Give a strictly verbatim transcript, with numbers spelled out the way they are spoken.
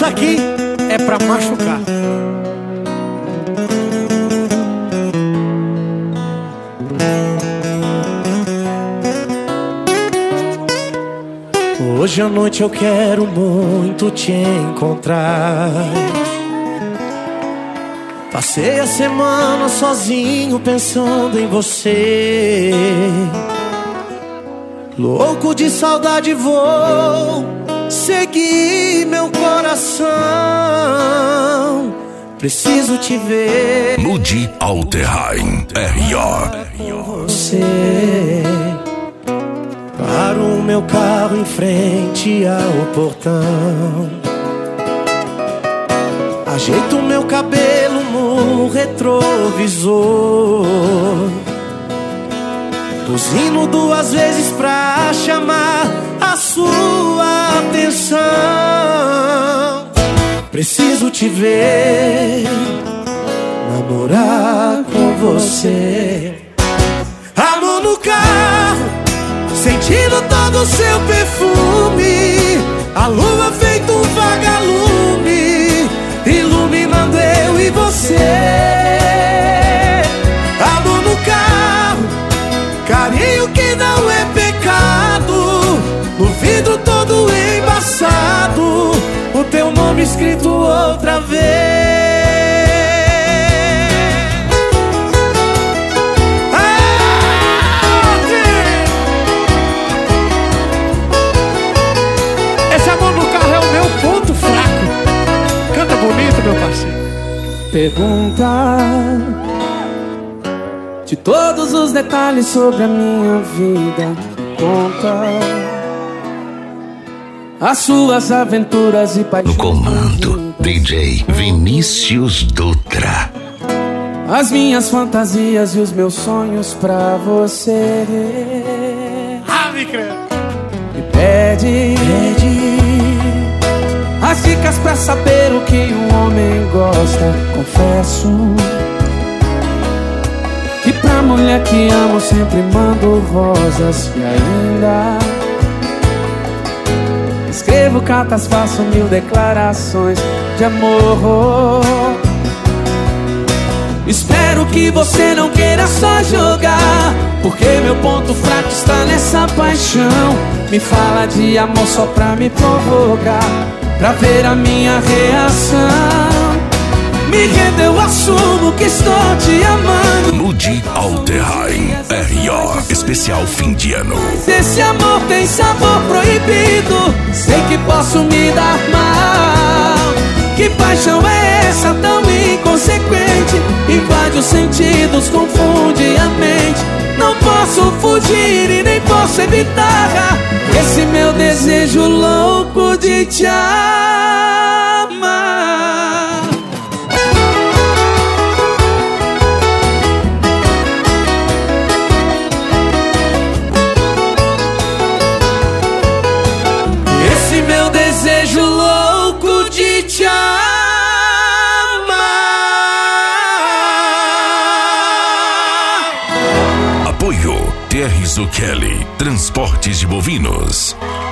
aqui é pra machucar. Hoje à noite eu quero muito te encontrar. Passei a semana sozinho pensando em você. Louco de saudade vou seguir meu coração. Preciso te ver. Ludi Alterheim, R O. Você. Paro o meu carro em frente ao portão. Ajeito o meu cabelo no retrovisor. Buzino duas vezes pra chamar a sua atenção. Preciso te ver, namorar com você. Amor no carro, sentindo todo o seu perfume. A lua feito um vagalume, iluminando eu e você. Amor no carro, carinho que não é pecado. No vidro todo embaçado, o teu nome escrito outra vez. Esse amor no carro é o meu ponto fraco. Canta bonito, meu parceiro. Pergunta de todos os detalhes sobre a minha vida. Conta as suas aventuras e paixões. No comando, D J Vinícius Dutra. As minhas fantasias e os meus sonhos pra você. Ah, me creio. Me pede, pede as dicas pra saber o que um homem gosta. Confesso que pra mulher que amo sempre mando rosas. E ainda escrevo cartas, faço mil declarações de amor. Espero que você não queira só jogar, porque meu ponto fraco está nessa paixão. Me fala de amor só pra me provocar, pra ver a minha reação. Me renda, eu assumo que estou te amando. Ludi Alterheim, R O, especial fim de ano. Esse amor tem sabor proibido, sei que posso me dar mal. Que paixão é essa tão inconsequente? Invade os sentidos, confunde a mente. Não posso fugir e nem posso evitar esse meu desejo louco de te amar. Esse meu desejo louco de te amar. Apoio T R Zucchelli, Transportes de Bovinos.